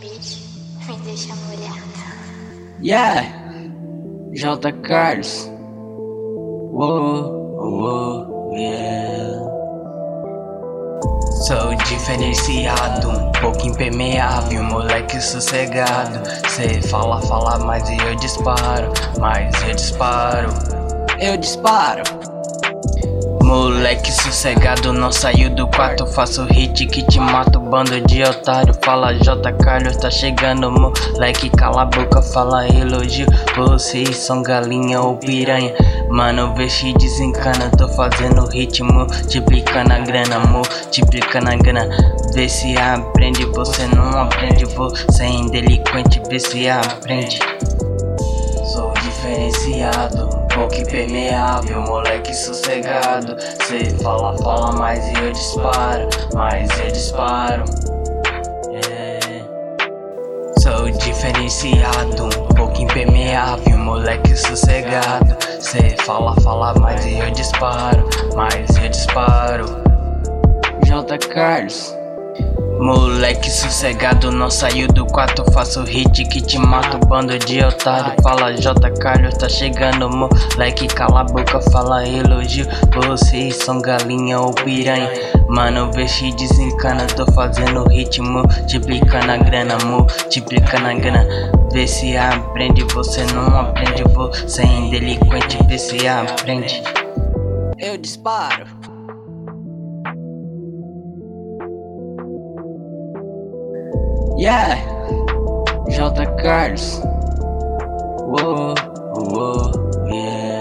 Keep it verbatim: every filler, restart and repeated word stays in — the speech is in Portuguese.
beat me deixa molhada. Yeah, J. Carlos. Uou, uou, yeah. Sou diferenciado, um pouco impermeável, moleque sossegado. Cê fala, fala, mas eu disparo, mas eu disparo, eu disparo. Moleque sossegado, não saiu do quarto, faço hit que te mato, bando de otário. Fala J. Carlos, tá chegando, moleque, cala a boca, fala elogio. Vocês são galinha ou piranha, mano, vê se desencana. Tô fazendo hit, multiplicando a grana, multiplicando a grana. Vê se aprende, você não aprende, você é delinquente, vê se aprende. Sou diferenciado, um pouco impermeável, moleque sossegado. Cê fala, fala, mas eu disparo, mas eu disparo. Yeah. Sou diferenciado, um pouco impermeável, moleque sossegado. Cê fala, fala, mas eu disparo, mas eu disparo. J. Carlos. Moleque sossegado, não saiu do quarto, faço hit que te mato, bando de otário. Fala J. Carlos, tá chegando, moleque, cala a boca, fala elogio. Vocês são galinha ou piranha, mano, vê se desencana. Tô fazendo hit, multiplicando a grana, multiplicando a grana. Vê se aprende, você não aprende, você é delinquente, vê se aprende. Eu disparo. Yeah, J. Carlos. Uou, uou, yeah.